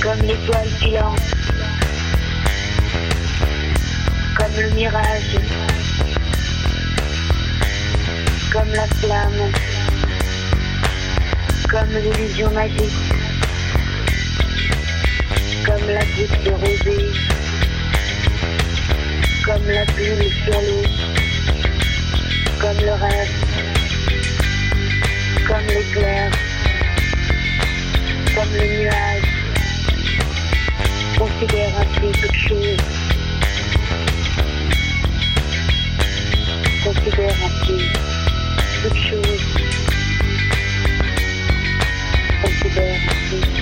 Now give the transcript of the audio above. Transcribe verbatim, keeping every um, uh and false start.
comme l'étoile filante, comme le mirage, comme la flamme, comme l'illusion magique, comme la goutte de rosée, comme la bulle sur l'eau, comme le rêve, comme l'éclair, comme le nuage. Considère ainsi toute chose. Considère ainsi toute chose. Considère ainsi.